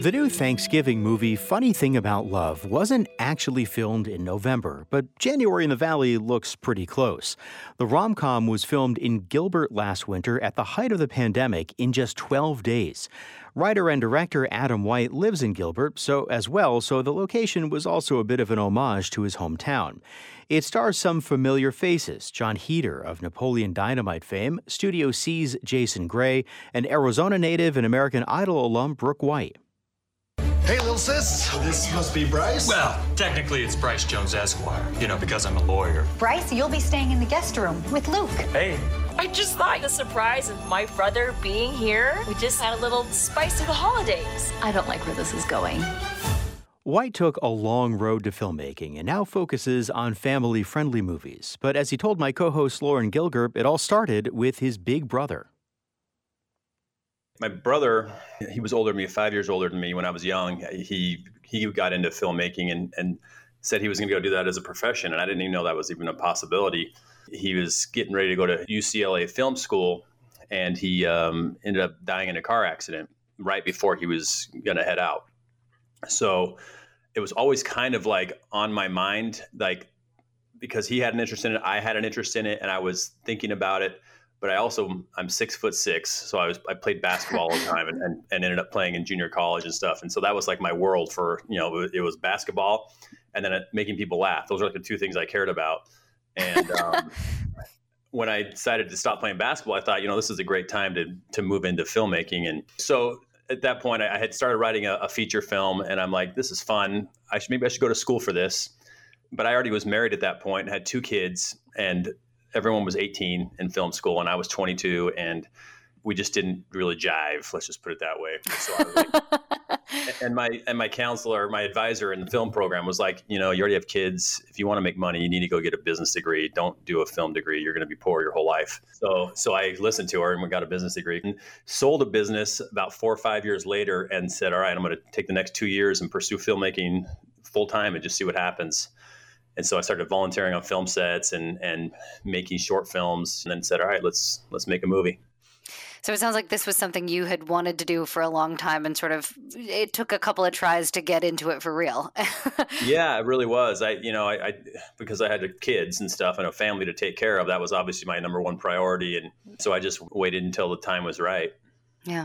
The new Thanksgiving movie Funny Thing About Love wasn't actually filmed in November, but January in the Valley looks pretty close. The rom-com was filmed in Gilbert last winter at the height of the pandemic in just 12 days. Writer and director Adam White lives in Gilbert, so the location was also a bit of an homage to his hometown. It stars some familiar faces: John Heder of Napoleon Dynamite fame, Studio C's Jason Gray, and Arizona native and American Idol alum Brooke White. Hey, little sis. This must be Bryce. Well, technically it's Bryce Jones Esquire, because I'm a lawyer. Bryce, you'll be staying in the guest room with Luke. Hey. I just thought the surprise of my brother being here would just add a little spice to the holidays. I don't like where this is going. White took a long road to filmmaking and now focuses on family-friendly movies. But as he told my co-host Lauren Gilger, it all started with his big brother. My brother, he was older than me, 5 years older than me when I was young. He got into filmmaking and said he was going to go do that as a profession. And I didn't even know that was even a possibility. He was getting ready to go to UCLA film school, and he ended up dying in a car accident right before he was going to head out. So it was always kind of like on my mind, like, because he had an interest in it, I had an interest in it, and I was thinking about it. But I'm 6'6", so I played basketball all the time and ended up playing in junior college and stuff. And so that was like my world for, it was basketball and then making people laugh. Those are like the two things I cared about. And when I decided to stop playing basketball, I thought, this is a great time to move into filmmaking. And so at that point, I had started writing a feature film, and I'm like, this is fun. Maybe I should go to school for this. But I already was married at that point and had two kids, and everyone was 18 in film school, and I was 22, and we just didn't really jive. Let's just put it that way. So I was like, and my counselor, my advisor in the film program was like, you already have kids. If you want to make money, you need to go get a business degree. Don't do a film degree. You're going to be poor your whole life. So I listened to her, and we got a business degree and sold a business about 4 or 5 years later and said, all right, I'm going to take the next 2 years and pursue filmmaking full time and just see what happens. And so I started volunteering on film sets and making short films, and then said, all right, let's make a movie. So it sounds like this was something you had wanted to do for a long time, and sort of it took a couple of tries to get into it for real. Yeah, it really was. I because I had kids and stuff and a family to take care of, that was obviously my number one priority. And so I just waited until the time was right. Yeah.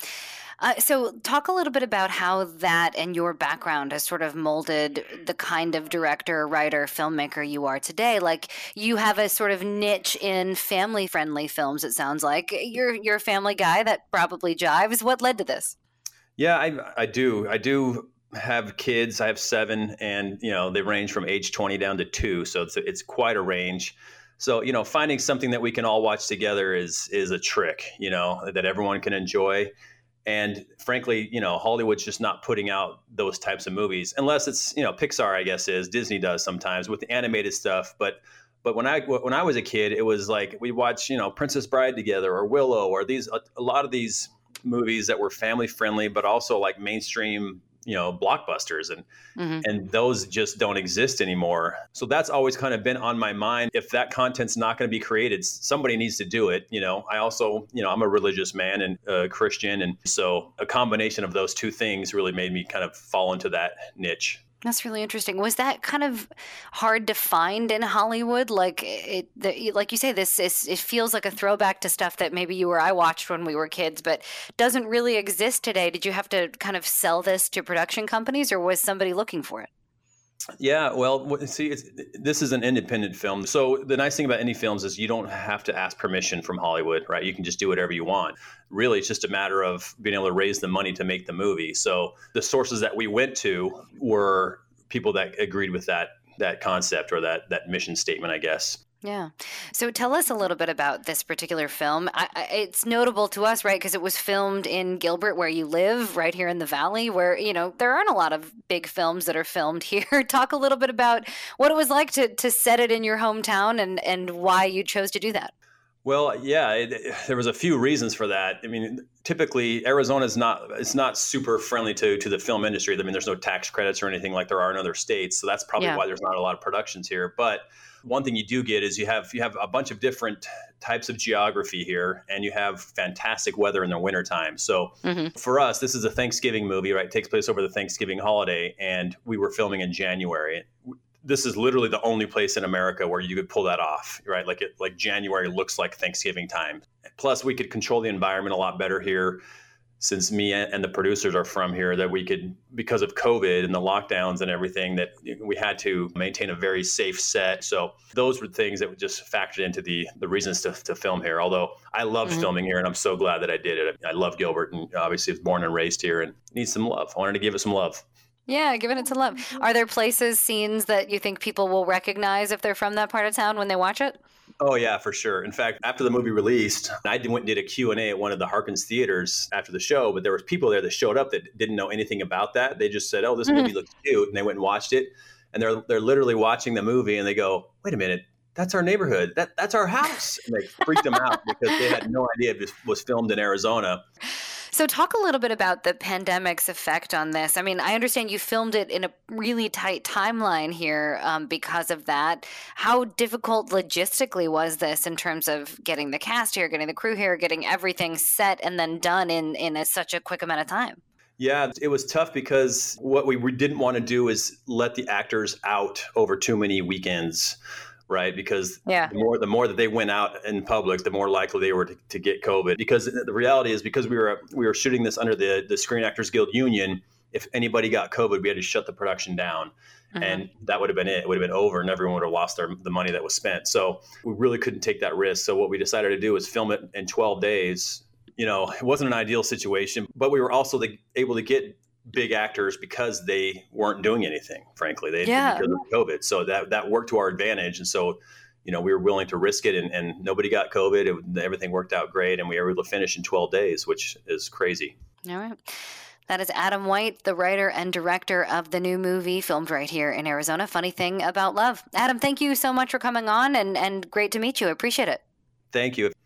So talk a little bit about how that and your background has sort of molded the kind of director, writer, filmmaker you are today. Like, you have a sort of niche in family-friendly films, it sounds like. You're a family guy. That probably jives. What led to this? Yeah, I do. I do have kids. I have 7, and, they range from age 20 down to 2. So it's quite a range. So, finding something that we can all watch together is a trick, that everyone can enjoy. And frankly, Hollywood's just not putting out those types of movies unless it's, Pixar, I guess Disney does sometimes with the animated stuff. But when I was a kid, it was like we watch, Princess Bride together or Willow or a lot of these movies that were family friendly, but also like mainstream, blockbusters, and those just don't exist anymore. So that's always kind of been on my mind. If that content's not going to be created, somebody needs to do it. I also, I'm a religious man and a Christian. And so a combination of those two things really made me kind of fall into that niche. That's really interesting. Was that kind of hard to find in Hollywood? Like like you say, it feels like a throwback to stuff that maybe you or I watched when we were kids, but doesn't really exist today. Did you have to kind of sell this to production companies, or was somebody looking for it? Yeah, well, see, this is an independent film. So the nice thing about indie films is you don't have to ask permission from Hollywood, right? You can just do whatever you want. Really, it's just a matter of being able to raise the money to make the movie. So the sources that we went to were people that agreed with that concept or that mission statement, I guess. Yeah. So tell us a little bit about this particular film. It's notable to us, right, because it was filmed in Gilbert, where you live, right here in the Valley, where, there aren't a lot of big films that are filmed here. Talk a little bit about what it was like to set it in your hometown and why you chose to do that. Well, yeah, there was a few reasons for that. I mean, typically Arizona is not super friendly to the film industry. I mean, there's no tax credits or anything like there are in other states, so that's probably why there's not a lot of productions here. But one thing you do get is you have a bunch of different types of geography here, and you have fantastic weather in the wintertime. So for us, this is a Thanksgiving movie, right? It takes place over the Thanksgiving holiday, and we were filming in January. This is literally the only place in America where you could pull that off, right? Like January looks like Thanksgiving time. Plus, we could control the environment a lot better here, since me and the producers are from here, that we could, because of COVID and the lockdowns and everything, that we had to maintain a very safe set. So those were things that just factored into the reasons to film here. Although I loved filming here, and I'm so glad that I did it. I love Gilbert, and obviously was born and raised here and needs some love. I wanted to give it some love. Yeah, giving it some love. Are there places, scenes that you think people will recognize if they're from that part of town when they watch it? Oh, yeah, for sure. In fact, after the movie released, I went and did a Q&A at one of the Harkins theaters after the show, but there was people there that showed up that didn't know anything about that. They just said, oh, this movie looks cute, and they went and watched it. And they're literally watching the movie, and they go, wait a minute, that's our neighborhood. That's our house. And they freaked them out because they had no idea it was filmed in Arizona. So talk a little bit about the pandemic's effect on this. I mean, I understand you filmed it in a really tight timeline here because of that. How difficult logistically was this in terms of getting the cast here, getting the crew here, getting everything set and then done in such a quick amount of time? Yeah, it was tough because what we didn't want to do is let the actors out over too many weekends. Right, because the more that they went out in public, the more likely they were to get COVID. Because the reality is, because we were shooting this under the Screen Actors Guild union, if anybody got COVID, we had to shut the production down, and that would have been it. It would have been over, and everyone would have lost the money that was spent. So we really couldn't take that risk. So what we decided to do was film it in 12 days. You know, it wasn't an ideal situation, but we were also able to get big actors because they weren't doing anything, frankly, because of COVID. So that worked to our advantage. And so, you know, we were willing to risk it, and nobody got COVID. Everything worked out great, and we were able to finish in 12 days, which is crazy. All right. That is Adam White, the writer and director of the new movie filmed right here in Arizona, Funny Thing About Love. Adam, thank you so much for coming on, and great to meet you. I appreciate it. Thank you.